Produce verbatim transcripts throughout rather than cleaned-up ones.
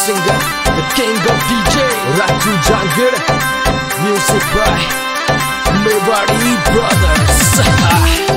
singer, the king of D J, Raju Jangir. Music by Mewari Brothers.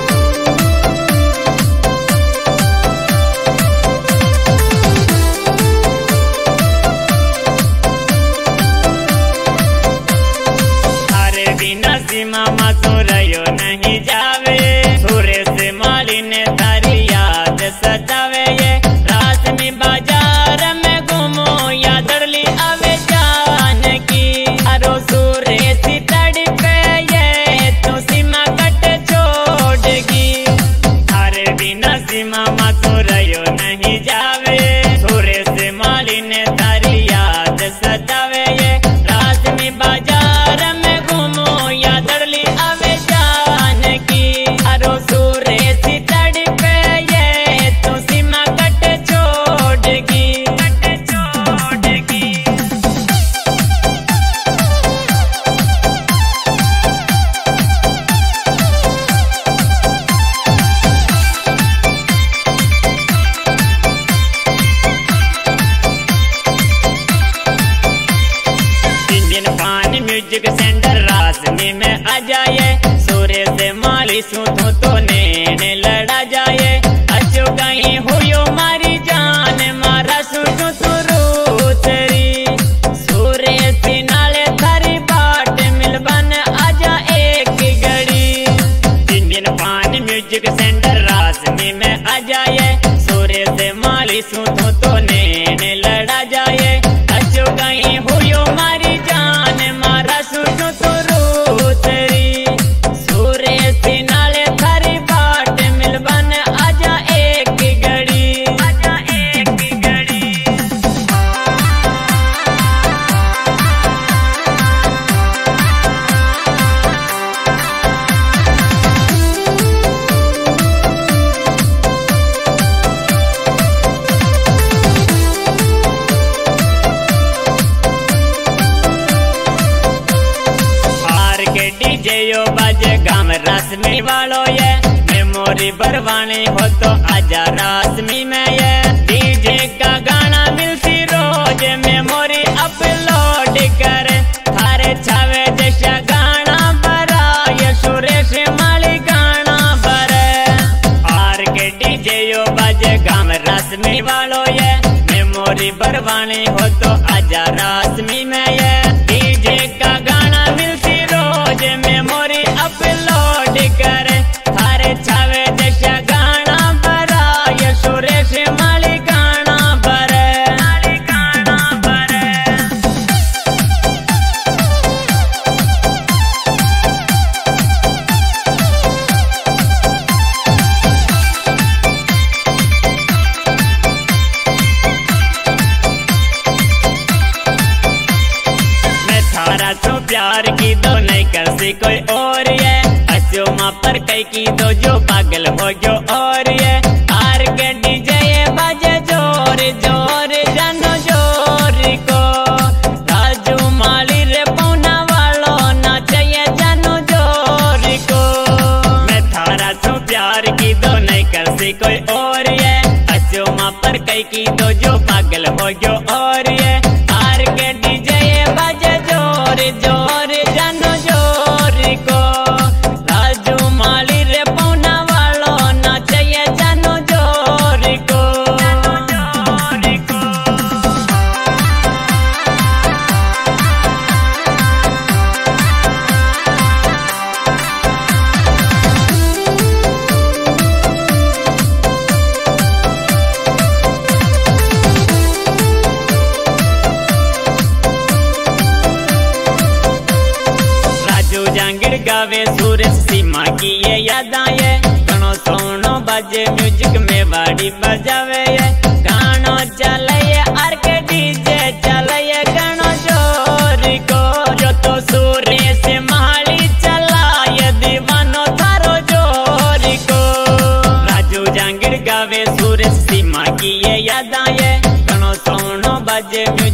मामा तो रहो नहीं जावे, सूर्य से माली ने तारी याद सतावे। ये रात में बाजार में घूमो या दड़ली आवे जान की, अरो सूर्य सी तड़पे ये तो सीमा कट छोड़गी। अरे बिना सीमा मामा तो रहो नहीं जावे, सूर्य से माली ने तारी याद सतावे। ये रात में बाजार में म्यूजिक सेंटर रासनी में आ जाए, सूर्य से माली सूतों तो नेने लड़ा जाए। अच्छो कहीं हुयो मारी जान मारा सूतों तो रूतरी, सूर्य से नाले थारी बाट मिलबन आजा एक घड़ी। इंडियन पान म्यूजिक सेंटर रासनी में आ जाए, सूर्य से माली सूतों तो नेने लड़ा जाए। अच्छो कहीं हुयो मारी जान मारा सूटो तो रूतरी, सूर्य से नाले थारी बाट मिलबन आजा एक घड़ी, आजा एक घड़ी। डीजे यो बाजे गाम रासमी वालो ये, मेमोरी भरवानी हो तो आजा रासमी में। ये डीजे का गाना मिलती रोज मेमोरी अपलोड कर, थारे छावे जैसा गाना भरा ये सुरेश माली गाना भरे। आर के डीजे यो बाजे गाम रासमी वालो ये, मेमोरी भरवानी हो तो आजा रासमी में। ये डीजे का गाना मिलती रोज मेमोरी अपलोड कर, थारे छावे जैसा गाना भरा ये सुरेश माली गाना भरे, माली गाना भरे। मैं थारा तो प्यार की दो नहीं कर सी कोई और ये, अच्छो माँ पर कई की दो जो पागल हो जो और ये। आर के डीजे ये बाजे जोर जोर जानो जोर को, राजू माली रे पौना वालो नाचे जानो जोर को। मैं थारा तो प्यार की दो नहीं कर सी कोई और ये, अच्छो माँ पर कई की दो जो पागल हो जो और ये। आर के डीजे ये बाजे जोर जोर जानो जोर को, राजू माली रे पौना वालो नाचे जानो जोर को, जानो जोर को। जांगिड़ गावे सूरज सीमा की ये यादां ये, गणो सोनो बाजे म्यूजिक में बाड़ी बजावे ये। गानो चले ये आर के डीजे चले ये गणो जोर को, जो तो सूर्य से माली चला ये दीवानो थारो जोर को। राजू जांगिड़ गावे सूरज सीमा की ये यादां ये, गणो सोनो बाजे